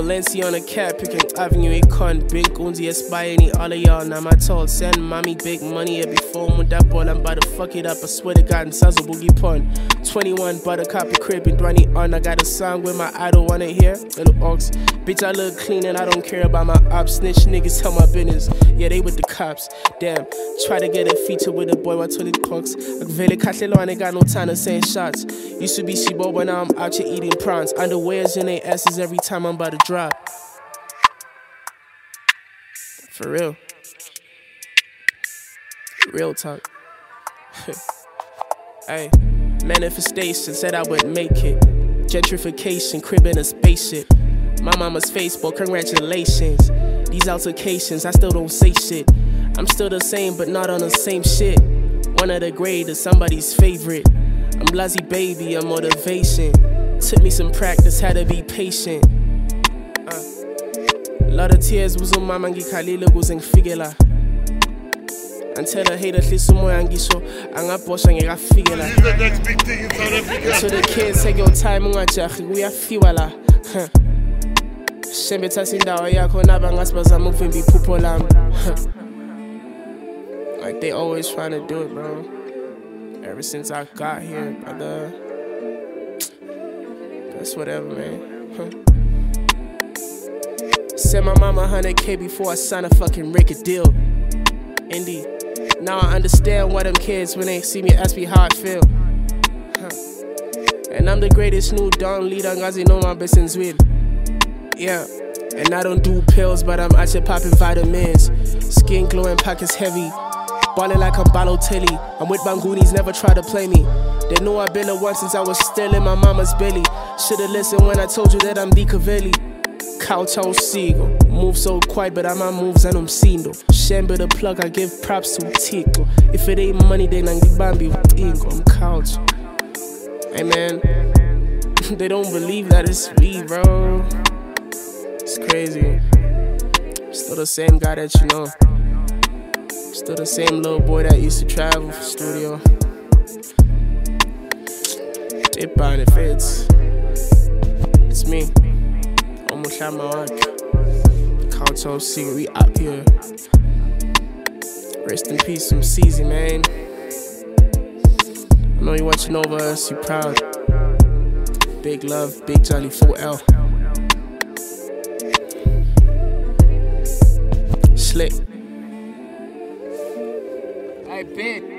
Valencia on a cat, picking Avenue Econ. Big Unzi aspire any all of y'all. Now my told send mommy big money every phone with that ball. I'm about to fuck it up, I swear to God, and Sazo Boogie Pun. 21, buttercup, a crib, and 20 on. I got a song with my idol, wanna hear? Little ox. Bitch, I look clean and I don't care about my ops. Snitch niggas tell my business. Yeah, they with the cops. Damn, try to get a feature with the boy, what told it clocks. Like Vele Catlelo, and they got no time to send shots. Used to be Shibo, but now I'm out here eating prawns. Underwears in their asses every time I'm about to drop. For real. Real talk. Hey, manifestation said I would make it. Gentrification, crib in a spaceship. My mama's Facebook, congratulations. These altercations, I still don't say shit. I'm still the same, but not on the same shit. One of the greatest, somebody's favorite. I'm Blasi baby, I'm motivation. Took me some practice, had to be patient. Lot of tears, buzo mama ngikhalile kuze ngifike la. Until the hater hliso moya ngisho angabhosha ngekafike la. The next big thing in South Africa. So the kids take your time ungajahi kuyafiwa la. Shembe thatha indawo yakho naba ngasibazama ukuvimba iphupho lami. Like they always trying to do it, bro. Ever since I got here, brother. That's whatever, man. Sent my mama 100K before I signed a fucking record deal. Indeed. Now I understand why them kids when they see me ask me how I feel. And I'm the greatest new Don leader, ngazi know my business with. Yeah. And I don't do pills, but I'm out here popping vitamins. Skin glowing, pockets heavy. Ballin' like I'm Balotelli. I'm with Bangunis, never try to play me. They know I've been the one since I was still in my mama's belly. Should've listened when I told you that I'm D. Cavelli. Kowtown Seagull. Move so quiet, but I'm moves and I'm seen though. Shembe the plug, I give props to Tico. If it ain't money, then I'm Bambi with Ingo. I'm couch. Hey man, they don't believe that it's me, bro. It's crazy. Still the same guy that you know. Still the same little boy that used to travel for studio. It buying it fits. It's me. Kowtown Seagull, we out here. Rest in peace, some CZ, man. I know you watching over us, you proud. Big love, big Johnny 4L. Slick. I bet.